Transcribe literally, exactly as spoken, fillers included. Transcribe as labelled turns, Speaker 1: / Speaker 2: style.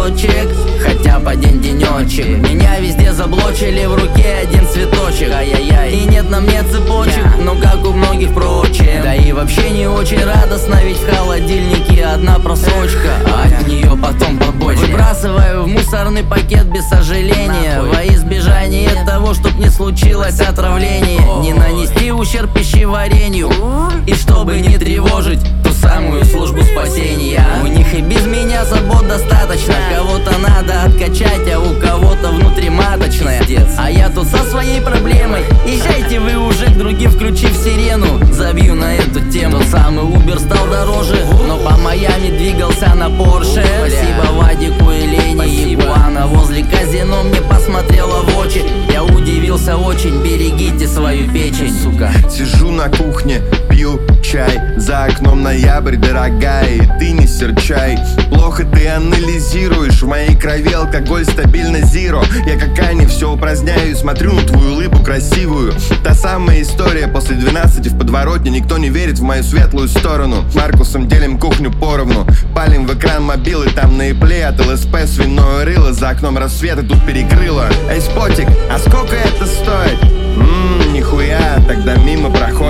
Speaker 1: цветочек, хотя по день денечек. Меня везде заблочили, в руке один цветочек. Ай-яй-яй, и нет на мне цепочек, ну как у многих прочих. Да и вообще не очень радостно, ведь в холодильнике одна просрочка, а от нее потом побочка. Выбрасываю в мусорный пакет без сожаления, во избежание того, чтоб не случилось отравление, не нанести ущерб пищеварению, и чтобы не тревожить ту самую службу спасения. У них и без меня забот достаточно, кого-то надо откачать, а у кого-то внутриматочная. А я тут со своей проблемой, езжайте вы уже к другим, включив сирену. Забью на эту тему. Тот самый Uber стал дороже, но по Майами двигался на Порше. Спасибо Вадику и Лене. Iguana возле казино мне посмотрела в очи. Я удивился очень, берегите свою печень, сука.
Speaker 2: Сижу на кухне, пью чай, за окном ноябрь, дорогая, и ты не серчай. Плохо ты анализируешь, в моей крови алкоголь стабильно зиро. Я как Ани все упраздняю и смотрю на твою улыбку красивую. Та самая история после двенадцати в подворотне. Никто не верит в мою светлую сторону. С Маркусом делим кухню поровну, палим в экран мобилы, там на ипле от ЛСП свиное рыло. За окном рассвет и тут перекрыло. Эй, спотик, а сколько это стоит? Ммм, нихуя, тогда мимо проходит.